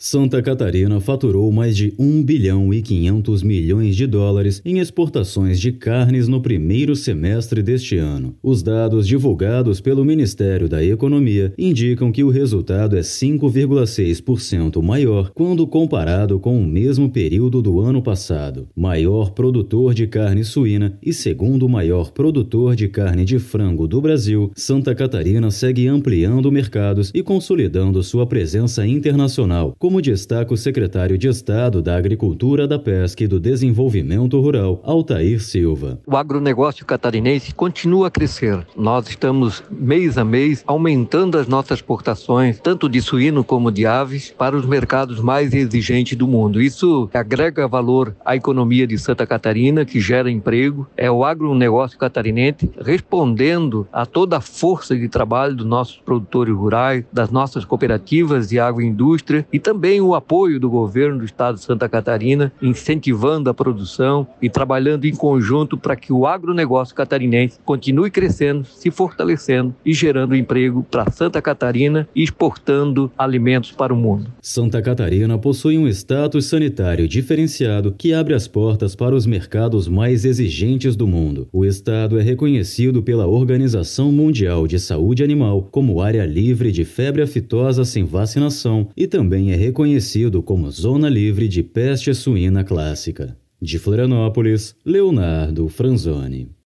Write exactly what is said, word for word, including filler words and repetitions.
Santa Catarina faturou mais de um bilhão e quinhentos milhões de dólares em exportações de carnes no primeiro semestre deste ano. Os dados divulgados pelo Ministério da Economia indicam que o resultado é cinco vírgula seis por cento maior quando comparado com o mesmo período do ano passado. Maior produtor de carne suína e segundo maior produtor de carne de frango do Brasil, Santa Catarina segue ampliando mercados e consolidando sua presença internacional, como destaca o secretário de Estado da Agricultura, da Pesca e do Desenvolvimento Rural, Altair Silva. O agronegócio catarinense continua a crescer. Nós estamos, mês a mês, aumentando as nossas exportações, tanto de suíno como de aves, para os mercados mais exigentes do mundo. Isso agrega valor à economia de Santa Catarina, que gera emprego. É o agronegócio catarinense respondendo a toda a força de trabalho dos nossos produtores rurais, das nossas cooperativas de agroindústria e também Também o apoio do governo do estado de Santa Catarina, incentivando a produção e trabalhando em conjunto para que o agronegócio catarinense continue crescendo, se fortalecendo e gerando emprego para Santa Catarina e exportando alimentos para o mundo. Santa Catarina possui um status sanitário diferenciado que abre as portas para os mercados mais exigentes do mundo. O estado é reconhecido pela Organização Mundial de Saúde Animal como área livre de febre aftosa sem vacinação e também é reconhecido como Zona Livre de Peste Suína Clássica. De Florianópolis, Leonardo Franzoni.